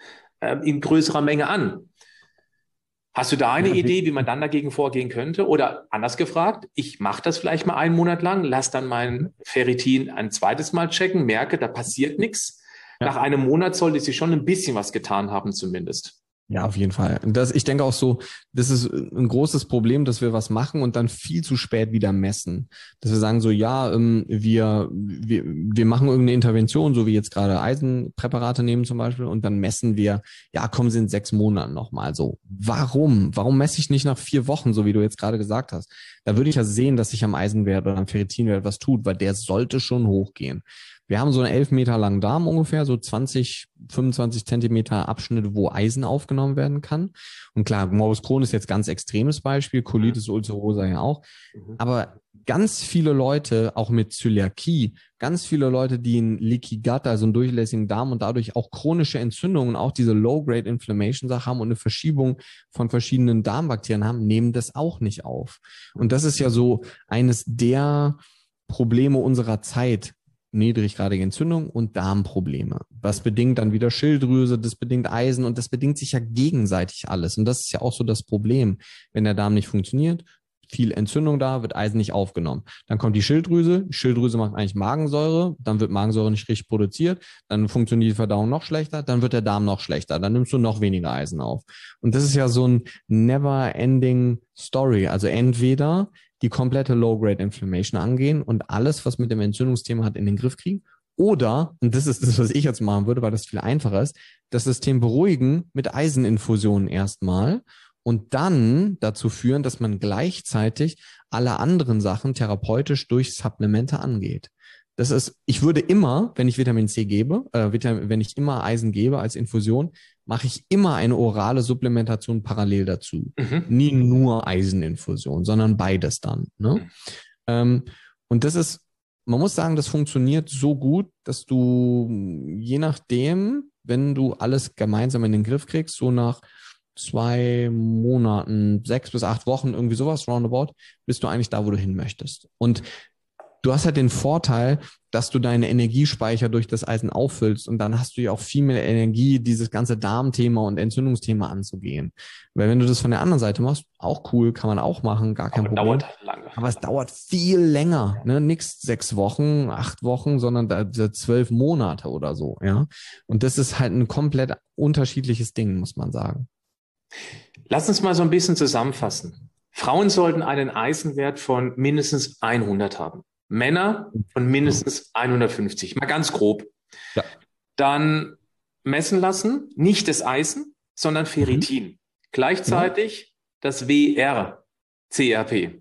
äh, in größerer Menge an. Hast du da eine ja, Idee, wie man dann dagegen vorgehen könnte? Oder anders gefragt, ich mache das vielleicht mal einen Monat lang, lass dann mein Ferritin ein zweites Mal checken, merke, da passiert nichts. Ja. Nach einem Monat sollte sich schon ein bisschen was getan haben zumindest. Ja, auf jeden Fall. Das, ich denke auch so, das ist ein großes Problem, dass wir was machen und dann viel zu spät wieder messen. Dass wir sagen so, ja, wir, wir, wir machen irgendeine Intervention, so wie jetzt gerade Eisenpräparate nehmen zum Beispiel, und dann messen wir, ja, kommen sie in sechs Monaten nochmal so. Warum? Warum messe ich nicht nach vier Wochen, so wie du jetzt gerade gesagt hast? Da würde ich ja sehen, dass sich am Eisenwert oder am Ferritinwert was tut, weil der sollte schon hochgehen. Wir haben so einen elf Meter langen Darm ungefähr, so zwanzig, fünfundzwanzig Zentimeter Abschnitte, wo Eisen aufgenommen werden kann. Und klar, Morbus Crohn ist jetzt ganz extremes Beispiel, Colitis ulcerosa ja auch. Mhm. Aber ganz viele Leute, auch mit Zöliakie, ganz viele Leute, die einen Leaky Gut, also einen durchlässigen Darm und dadurch auch chronische Entzündungen, auch diese Low-Grade Inflammation-Sache haben und eine Verschiebung von verschiedenen Darmbakterien haben, nehmen das auch nicht auf. Und das ist ja so eines der Probleme unserer Zeit. Niedriggradige Entzündung und Darmprobleme. Was bedingt dann wieder Schilddrüse, das bedingt Eisen und das bedingt sich ja gegenseitig alles. Und das ist ja auch so das Problem. Wenn der Darm nicht funktioniert, viel Entzündung da, wird Eisen nicht aufgenommen. Dann kommt die Schilddrüse, die Schilddrüse macht eigentlich Magensäure, dann wird Magensäure nicht richtig produziert, dann funktioniert die Verdauung noch schlechter, dann wird der Darm noch schlechter, dann nimmst du noch weniger Eisen auf. Und das ist ja so ein never-ending Story. Also entweder die komplette Low-Grade Inflammation angehen und alles, was mit dem Entzündungsthema hat, in den Griff kriegen. Oder, und das ist das, was ich jetzt machen würde, weil das viel einfacher ist, das System beruhigen mit Eiseninfusionen erstmal und dann dazu führen, dass man gleichzeitig alle anderen Sachen therapeutisch durch Supplemente angeht. Das ist, ich würde immer, wenn ich Vitamin C gebe, äh, wenn ich immer Eisen gebe als Infusion, mache ich immer eine orale Supplementation parallel dazu. Mhm. Nie nur Eiseninfusion, sondern beides dann. Ne? Mhm. Ähm, und das ist, man muss sagen, das funktioniert so gut, dass du je nachdem, wenn du alles gemeinsam in den Griff kriegst, so nach zwei Monaten, sechs bis acht Wochen, irgendwie sowas, roundabout, bist du eigentlich da, wo du hin möchtest. Und du hast halt den Vorteil, dass du deine Energiespeicher durch das Eisen auffüllst und dann hast du ja auch viel mehr Energie, dieses ganze Darmthema und Entzündungsthema anzugehen. Weil wenn du das von der anderen Seite machst, auch cool, kann man auch machen, gar kein Aber Problem. Dauert lange. Aber es dauert viel länger, ne? Nix sechs Wochen, acht Wochen, sondern da, da zwölf Monate oder so, ja. Und das ist halt ein komplett unterschiedliches Ding, muss man sagen. Lass uns mal so ein bisschen zusammenfassen. Frauen sollten einen Eisenwert von mindestens hundert haben. Männer von mindestens hundertfünfzig, mal ganz grob. Ja. Dann messen lassen, nicht das Eisen, sondern Ferritin. Mhm. Gleichzeitig ja. das W R C R P.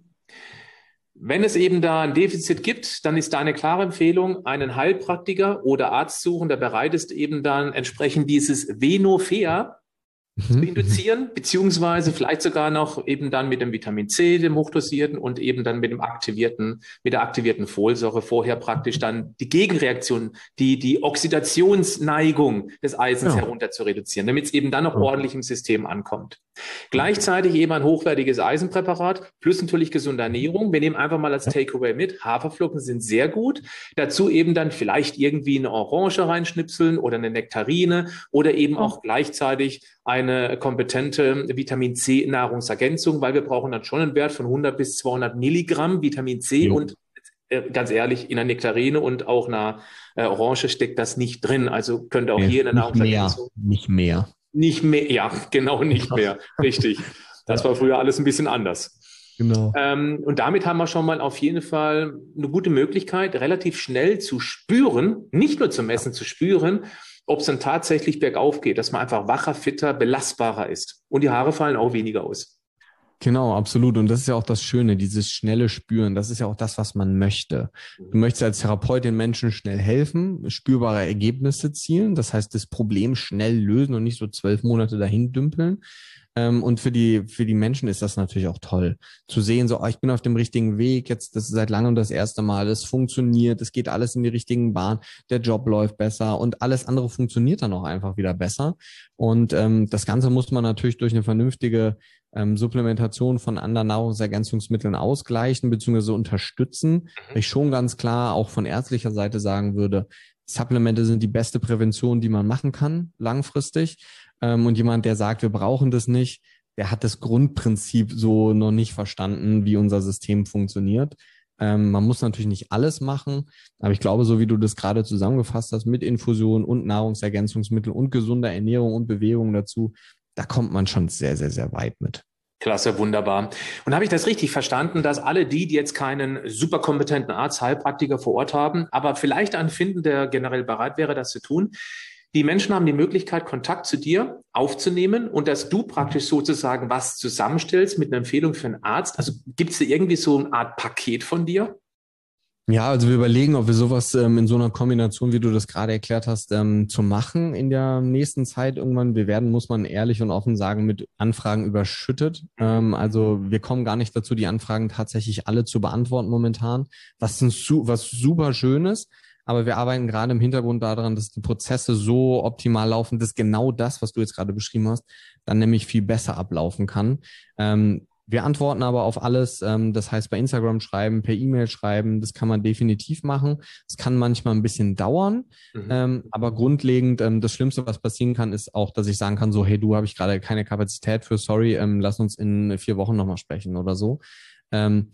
Wenn es eben da ein Defizit gibt, dann ist da eine klare Empfehlung, einen Heilpraktiker oder Arzt suchen, der bereit ist, eben dann entsprechend dieses Venofea zu induzieren, beziehungsweise vielleicht sogar noch eben dann mit dem Vitamin C, dem hochdosierten und eben dann mit dem aktivierten, mit der aktivierten Folsäure vorher praktisch dann die Gegenreaktion, die, die Oxidationsneigung des Eisens ja. herunter zu reduzieren, damit es eben dann noch ja. ordentlich im System ankommt. Gleichzeitig eben ein hochwertiges Eisenpräparat plus natürlich gesunde Ernährung. Wir nehmen einfach mal als Takeaway mit. Haferflocken sind sehr gut. Dazu eben dann vielleicht irgendwie eine Orange reinschnipseln oder eine Nektarine oder eben auch gleichzeitig eine kompetente Vitamin-C-Nahrungsergänzung, weil wir brauchen dann schon einen Wert von hundert bis zweihundert Milligramm Vitamin C jo. und äh, ganz ehrlich, in einer Nektarine und auch einer äh, Orange steckt das nicht drin. Also könnte auch nee, hier in der Nahrungsergänzung. Nicht mehr. Nicht mehr, ja, genau nicht mehr. Richtig. Das war früher alles ein bisschen anders. Genau. Ähm, und damit haben wir schon mal auf jeden Fall eine gute Möglichkeit, relativ schnell zu spüren, nicht nur zu messen, zu spüren, ob es dann tatsächlich bergauf geht, dass man einfach wacher, fitter, belastbarer ist. Und die Haare fallen auch weniger aus. Genau, absolut. Und das ist ja auch das Schöne, dieses schnelle Spüren. Das ist ja auch das, was man möchte. Du möchtest als Therapeut den Menschen schnell helfen, spürbare Ergebnisse zielen. Das heißt, das Problem schnell lösen und nicht so zwölf Monate dahin dümpeln. Und für die, für die Menschen ist das natürlich auch toll. Zu sehen, so, oh, ich bin auf dem richtigen Weg, jetzt, das ist seit langem das erste Mal, es funktioniert, es geht alles in die richtigen Bahn, der Job läuft besser und alles andere funktioniert dann auch einfach wieder besser. Und ähm, das Ganze muss man natürlich durch eine vernünftige ähm, Supplementation von anderen Nahrungsergänzungsmitteln ausgleichen bzw. unterstützen. Weil ich schon ganz klar auch von ärztlicher Seite sagen würde, Supplemente sind die beste Prävention, die man machen kann, langfristig. Ähm, und jemand, der sagt, wir brauchen das nicht, der hat das Grundprinzip so noch nicht verstanden, wie unser System funktioniert. Ähm, man muss natürlich nicht alles machen, aber ich glaube, so wie du das gerade zusammengefasst hast, mit Infusion und Nahrungsergänzungsmittel und gesunder Ernährung und Bewegung dazu, da kommt man schon sehr, sehr, sehr weit mit. Klasse, wunderbar. Und habe ich das richtig verstanden, dass alle die, die jetzt keinen super kompetenten Arzt, Heilpraktiker vor Ort haben, aber vielleicht einen finden, der generell bereit wäre, das zu tun, die Menschen haben die Möglichkeit, Kontakt zu dir aufzunehmen und dass du praktisch sozusagen was zusammenstellst mit einer Empfehlung für einen Arzt. Also gibt es da irgendwie so eine Art Paket von dir? Ja, also wir überlegen, ob wir sowas ähm, in so einer Kombination, wie du das gerade erklärt hast, ähm, zu machen in der nächsten Zeit irgendwann. Wir werden, muss man ehrlich und offen sagen, mit Anfragen überschüttet. Ähm, also wir kommen gar nicht dazu, die Anfragen tatsächlich alle zu beantworten momentan, was, ein, was super schön ist. Aber wir arbeiten gerade im Hintergrund daran, dass die Prozesse so optimal laufen, dass genau das, was du jetzt gerade beschrieben hast, dann nämlich viel besser ablaufen kann. Ähm, wir antworten aber auf alles. Ähm, das heißt, bei Instagram schreiben, per E-Mail schreiben, das kann man definitiv machen. Es kann manchmal ein bisschen dauern, mhm. ähm, aber grundlegend, ähm, das Schlimmste, was passieren kann, ist auch, dass ich sagen kann, so, hey, du, habe ich gerade keine Kapazität für, sorry, ähm, lass uns in vier Wochen nochmal sprechen oder so. Ähm,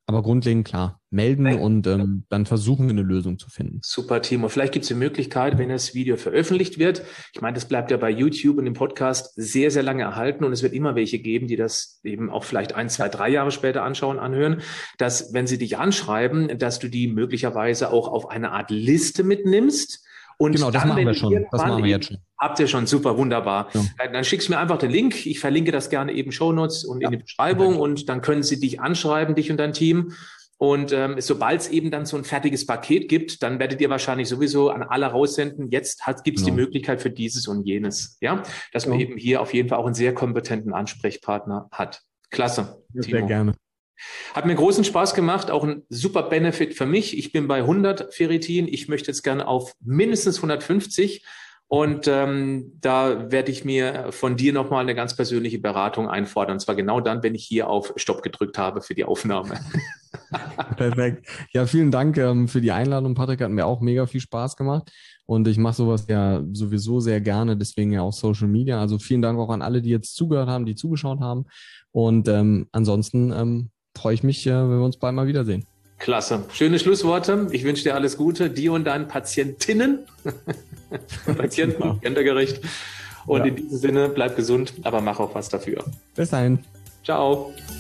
Aber grundlegend klar, melden Nein. und ähm, dann versuchen wir eine Lösung zu finden. Super, Timo. Vielleicht gibt es die Möglichkeit, wenn das Video veröffentlicht wird, ich meine, das bleibt ja bei YouTube und im Podcast sehr, sehr lange erhalten und es wird immer welche geben, die das eben auch vielleicht ein, zwei, drei Jahre später anschauen, anhören, dass, wenn sie dich anschreiben, dass du die möglicherweise auch auf eine Art Liste mitnimmst. Und genau, das dann, machen wir schon. Das machen wir jetzt schon. Habt ihr schon, super, wunderbar. Ja. Dann schickst du mir einfach den Link. Ich verlinke das gerne eben Shownotes und ja. in die Beschreibung ja. und dann können sie dich anschreiben, dich und dein Team. Und ähm, sobald es eben dann so ein fertiges Paket gibt, dann werdet ihr wahrscheinlich sowieso an alle raussenden. Jetzt gibt es genau. die Möglichkeit für dieses und jenes, ja, dass ja. man eben hier auf jeden Fall auch einen sehr kompetenten Ansprechpartner hat. Klasse. Ja, sehr gerne. Hat mir großen Spaß gemacht, auch ein super Benefit für mich. Ich bin bei hundert Ferritin. Ich möchte jetzt gerne auf mindestens hundertfünfzig. Und ähm, da werde ich mir von dir nochmal eine ganz persönliche Beratung einfordern. Und zwar genau dann, wenn ich hier auf Stopp gedrückt habe für die Aufnahme. Perfekt. Ja, vielen Dank ähm, für die Einladung, Patrick. Hat mir auch mega viel Spaß gemacht. Und ich mache sowas ja sowieso sehr gerne, deswegen ja auch Social Media. Also vielen Dank auch an alle, die jetzt zugehört haben, die zugeschaut haben. Und ähm, ansonsten ähm, freue ich mich, wenn wir uns bald mal wiedersehen. Klasse. Schöne Schlussworte. Ich wünsche dir alles Gute, dir und deinen Patientinnen. Patienten, genau. Gendergerecht. Und ja. in diesem Sinne, bleib gesund, aber mach auch was dafür. Bis dahin. Ciao.